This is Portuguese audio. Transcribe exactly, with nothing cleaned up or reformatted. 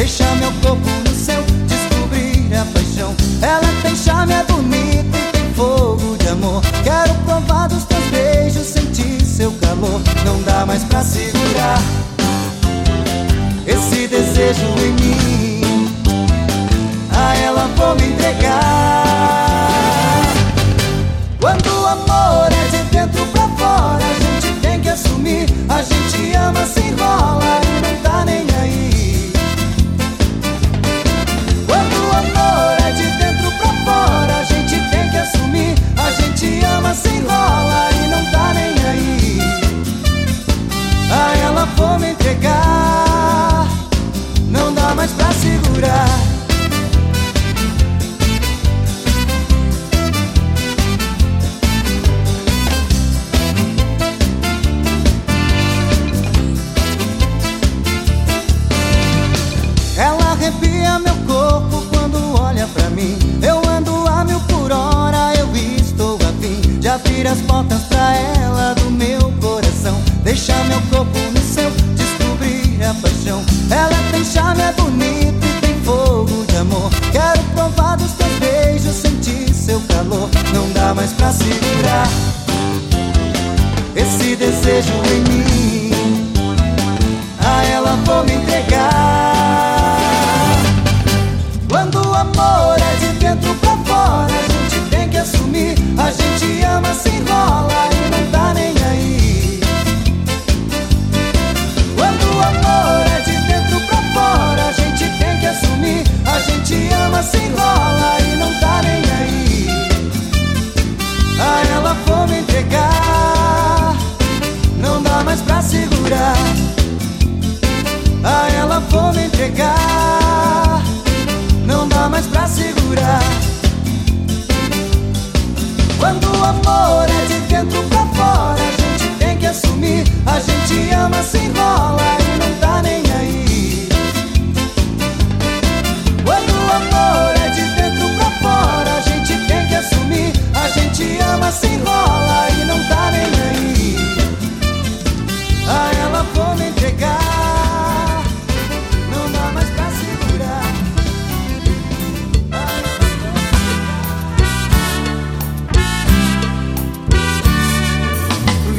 deixa meu corpo no seu, descobrir a paixão. Ela tem charme, é bonita e tem fogo de amor. Quero provar dos teus beijos, sentir seu calor. Não dá mais pra segurar esse desejo em mim. A ela vou me entregar. Quando o amor é de dentro pra fora, a gente tem que assumir. A gente ama, se enrola e não tá nem aí. Quando o amor é de dentro pra fora, a gente tem que assumir. A gente ama, se enrola e não tá nem aí. A ela vou me entregar. Não dá mais pra segurar. Ela arrepia meu corpo quando olha pra mim. Eu ando a mil por hora, eu estou afim de abrir as portas pra ela do meu coração. Deixar meu corpo no seu, descobrir a paixão. Ela tem charme, é bonita e tem fogo de amor. Quero provar dos teus beijos, sentir seu calor. Não dá mais pra segurar esse desejo em mim. A ela vou me entregar. Quando o amor é de dentro pra fora, a gente tem que assumir. A gente ama, se enrola e não tá nem aí. Quando o amor é de dentro pra fora, a gente tem que assumir. A gente ama, se enrola e não tá nem aí. A ela vou me entregar. Não dá mais pra segurar. A ela vou me entregar.